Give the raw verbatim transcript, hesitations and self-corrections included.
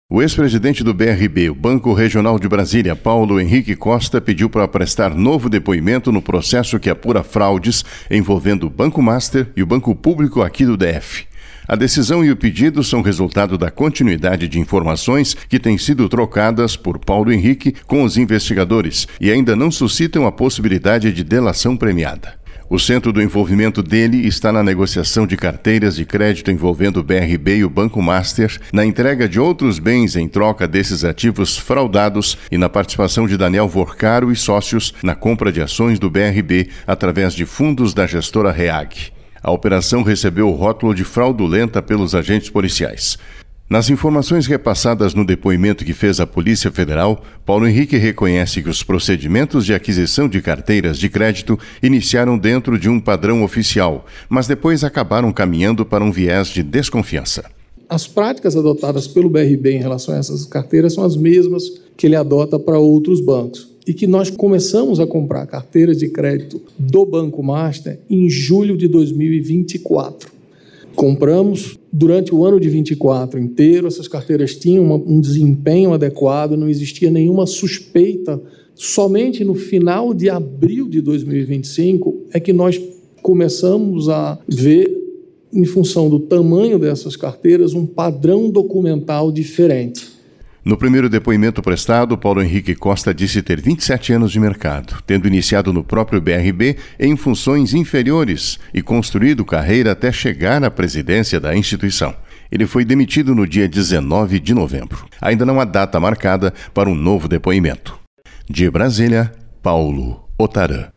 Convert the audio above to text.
O ex-presidente do B R B, o Banco Regional de Brasília, Paulo Henrique Costa, pediu para prestar novo depoimento no processo que apura fraudes envolvendo o Banco Master e o Banco Público aqui do D F. A decisão e o pedido são resultado da continuidade de informações que têm sido trocadas por Paulo Henrique com os investigadores e ainda não suscitam a possibilidade de delação premiada. O centro do envolvimento dele está na negociação de carteiras de crédito envolvendo o B R B e o Banco Master, na entrega de outros bens em troca desses ativos fraudados e na participação de Daniel Vorcaro e sócios na compra de ações do B R B através de fundos da gestora REAG. A operação recebeu o rótulo de fraudulenta pelos agentes policiais. Nas informações repassadas no depoimento que fez à Polícia Federal, Paulo Henrique reconhece que os procedimentos de aquisição de carteiras de crédito iniciaram dentro de um padrão oficial, mas depois acabaram caminhando para um viés de desconfiança. As práticas adotadas pelo B R B em relação a essas carteiras são as mesmas que ele adota para outros bancos. E que nós começamos a comprar carteiras de crédito do Banco Master em julho de dois mil e vinte e quatro. Compramos durante o ano de vinte e quatro inteiro, essas carteiras tinham uma, um desempenho adequado, não existia nenhuma suspeita. Somente no final de abril de dois mil e vinte e cinco é que nós começamos a ver, em função do tamanho dessas carteiras, um padrão documental diferente. No primeiro depoimento prestado, Paulo Henrique Costa disse ter vinte e sete anos de mercado, tendo iniciado no próprio B R B em funções inferiores e construído carreira até chegar à presidência da instituição. Ele foi demitido no dia dezenove de novembro. Ainda não há data marcada para um novo depoimento. De Brasília, Paulo Otarã.